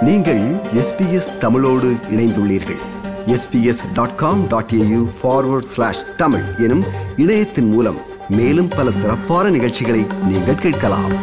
நீங்கள் SBS தமிழோடு இணைந்துள்ளீர்கள். sbs.com.au/tamil எனும் இணையத்தின் மூலம் மேலும் பல சிறப்பான நிகழ்ச்சிகளை நீங்கள் கேட்கலாம்.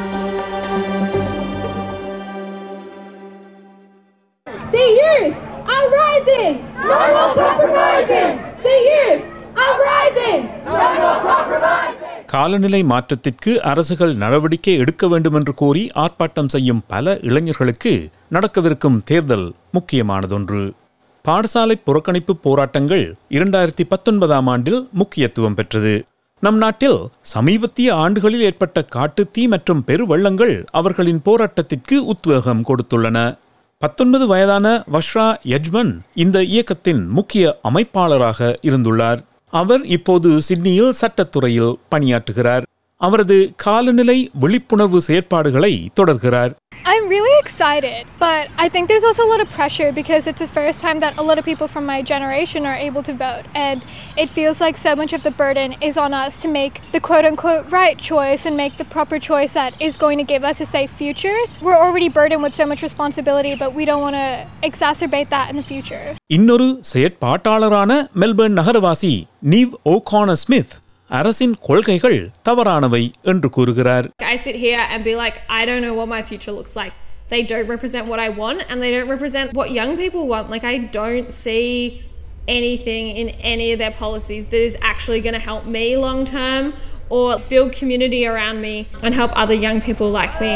The youth are rising. No more compromising. The youth are rising. No more compromising. காலநிலை மாற்றத்திற்கு அரசுகள் நடவடிக்கை எடுக்க வேண்டும் என்று கோரி ஆர்ப்பாட்டம் செய்யும் பல இளைஞர்களுக்கு நடக்கவிருக்கும் தேர்தல் முக்கியமானதொன்று. பாடசாலை புறக்கணிப்பு போராட்டங்கள் 2019 ஆண்டில் முக்கியத்துவம் பெற்றது. நம் நாட்டில் சமீபத்திய ஆண்டுகளில் ஏற்பட்ட காட்டுத்தீ மற்றும் பெருவெள்ளங்கள் அவர்களின் போராட்டத்திற்கு உத்வேகம் கொடுத்துள்ளன. 19 வயதான வஷ்ரா யஜ்மன் இந்த இயக்கத்தின் முக்கிய அமைப்பாளராக இருந்துள்ளார். அவர் இப்போது சிட்னியில் சட்டத்துறையில் பணியாற்றுகிறார். அவரது காலநிலை விழிப்புணர்வு செயற்பாடுகளை தொடர்கிறார். I'm really excited, but I think there's also a lot of pressure because it's the first time that a lot of people from my generation are able to vote, and it feels like so much of the burden is on us to make the quote-unquote right choice and make the proper choice that is going to give us a safe future. We're already burdened with so much responsibility, but we don't want to exacerbate that in the future. இன்னொரு செயற்பாட்டாளரான Melbourne நகரவாசி Neve O'Connor Smith அரசின் கொள்கைகள் தவறானவை என்று கூறுகிறார். I sit here and be like, I don't know what my future looks like. They don't represent what I want and they don't represent what young people want. Like, I don't see anything in any of their policies that is actually going to help me long term or build community around me and help other young people like me.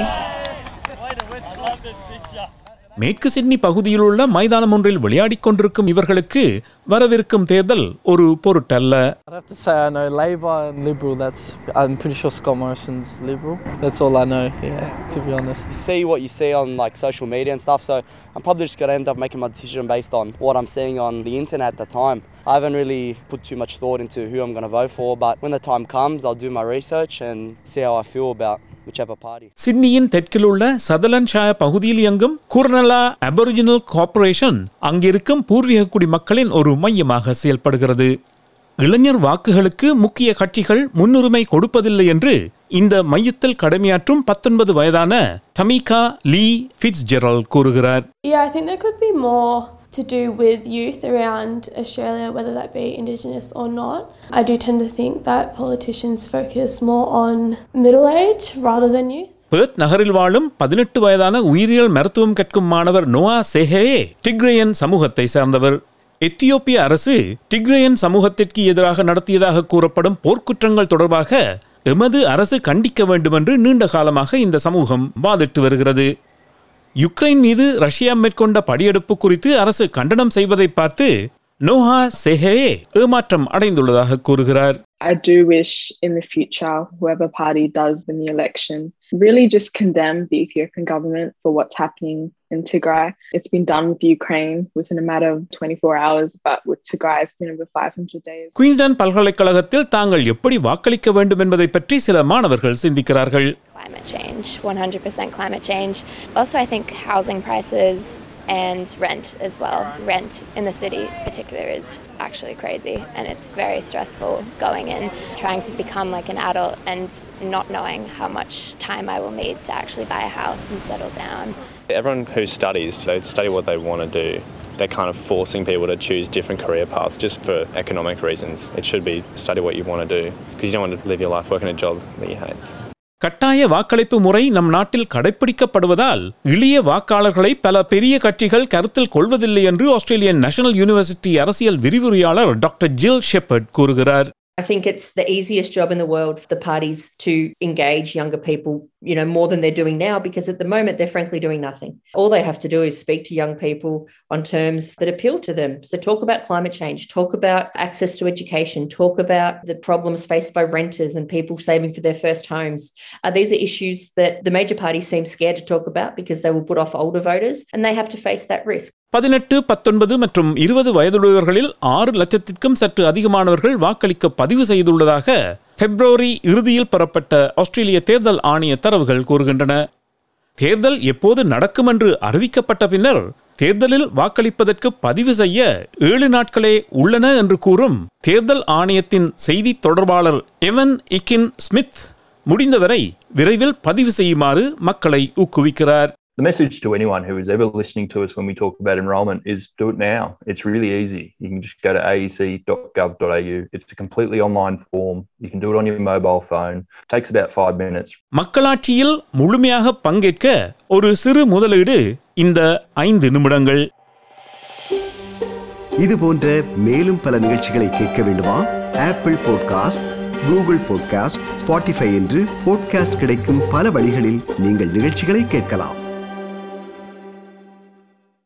மேற்கு Sydney பகுதியில் உள்ள மைதானம் ஒன்றில் விளையாடிக் கொண்டிருக்கும் இவர்களுக்கு வரவிருக்கும் தேர்தல் ஒரு பொருட்டல்ல. I have to say I know Labor and Liberal. I'm pretty sure Scott Morrison's Liberal. That's all I know. Yeah, to be honest. You see what you see on like social media and stuff. So I'm probably just going to end up making my decision based on what I'm seeing on the internet at the time. I haven't really put too much thought into who I'm going to vote for. But when the time comes, I'll do my research and see how I feel about whichever party. சிட்னியின் தெற்கில் உள்ள சதர்லண்ட் shire பகுதியில் இயங்கும் குர்னலா aboriginal corporation அங்கிருக்கும் பூர்வீக குடிமக்களின் ஒரு மையமாக செயல்படுகிறது. இளைஞர் வாக்குகளுக்கு முக்கிய கட்சிகள் முன்னுரிமை கொடுப்பதில்லை என்று இந்த மையத்தில் கடமையாற்றும் 19 வயதான தமீகா லீ ஃபிட்ஸ்ஜெரல்ட் கூறுகிறார். Yeah, I think there could be more to do with youth around Australia, whether that be Indigenous or not. I do tend to think that politicians focus more on middle age rather than youth. Perth நகரில் வாழும் 18 வயதான உயிரியல் மருத்துவம் கற்கும் மாணவர் நோவா செஹே டிக்ரேயன் சமூகத்தை சார்ந்தவர். எத்தியோப்பிய அரசு டிக்ரேயன் சமூகத்திற்கு எதிராக நடத்தியதாக கூறப்படும் போர்க்குற்றங்கள் தொடர்பாக எமது அரசு கண்டிக்க வேண்டும் என்று நீண்ட காலமாக இந்த சமூகம் வாதிட்டு வருகிறது. யுக்ரைன் மீது ரஷ்யா மேற்கொண்ட படியெடுப்பு குறித்து அரசு கண்டனம் செய்வதை பார்த்து நோஹா செஹே ஏமாற்றம் அடைந்துள்ளதாக கூறுகிறார். I do wish in the future whoever party does win the election really just condemn the Ethiopian government for what's happening in Tigray. It's been done with Ukraine within a matter of 24 hours, but with Tigray it's been over 500 days. Queensland பல்கலைக்கழகத்தில் தாங்கள் எப்படி வாக்களிக்க வேண்டும் என்பதை பற்றி சில மாணவர்கள் சிந்திக்கிறார்கள். Climate change, 100% climate change. Also, I think housing prices and rent as well. Rent in the city in particular is actually crazy, and it's very stressful going in, trying to become like an adult and not knowing how much time I will need to actually buy a house and settle down. Everyone who studies, they study what they want to do. They're kind of forcing people to choose different career paths just for economic reasons. It should be study what you want to do because you don't want to live your life working a job that you hate. கட்டாய வாக்களிப்பு முறை நம் நாட்டில் கடைபிடிக்கப்படுவதால் இளைய வாக்காளர்களை பல பெரிய கட்சிகள் கருத்தில் கொள்வதில்லை என்று ஆஸ்திரேலியன் நேஷனல் யூனிவர்சிட்டி அரசியல் விரிவுரையாளர் டாக்டர் ஜில் ஷெப்பர்ட் கூறுகிறார். I think it's the easiest job in the world for the parties to engage younger people, more than they're doing now, because at the moment they're frankly doing nothing. All they have to do is speak to young people on terms that appeal to them. So talk about climate change, talk about access to education, talk about the problems faced by renters and people saving for their first homes. These are issues that the major parties seem scared to talk about because they will put off older voters and they have to face that risk. 18, 19 மற்றும் 20 வயதுள்ளவர்களில் 6 லட்சத்திற்கும் சற்று அதிகமானவர்கள் வாக்களிக்க பதிவு செய்துள்ளதாக பிப்ரவரி இறுதியில் பெறப்பட்ட ஆஸ்திரேலிய தேர்தல் ஆணைய தரவுகள் கூறுகின்றன. தேர்தல் எப்போது நடக்கும் என்று அறிவிக்கப்பட்ட பின்னர் தேர்தலில் வாக்களிப்பதற்கு பதிவு செய்ய 7 நாட்களே உள்ளன என்று கூறும் தேர்தல் ஆணையத்தின் செய்தி தொடர்பாளர் எவன் இக்கின் ஸ்மித் முடிந்தவரை விரைவில் பதிவு செய்யுமாறு மக்களை ஊக்குவிக்கிறார். The message to anyone who is ever listening to us when we talk about enrolment is do it now. It's really easy. You can just go to aec.gov.au. It's a completely online form. You can do it on your mobile phone. It takes about 5 minutes. மக்களாட்சியில் முழுமையாக பங்கேற்க ஒரு சிறு முதலீடு இந்த 5 நிமிடங்கள். இது போன்ற மேலும் பல நிகழ்ச்சிகளை கேட்க வேண்டுமா? Apple podcast, Google podcast, Spotify என்று பாட்காஸ்ட் கிடைக்கும் பல வழிகளில் நீங்கள் நிகழ்ச்சிகளை கேட்கலாம்.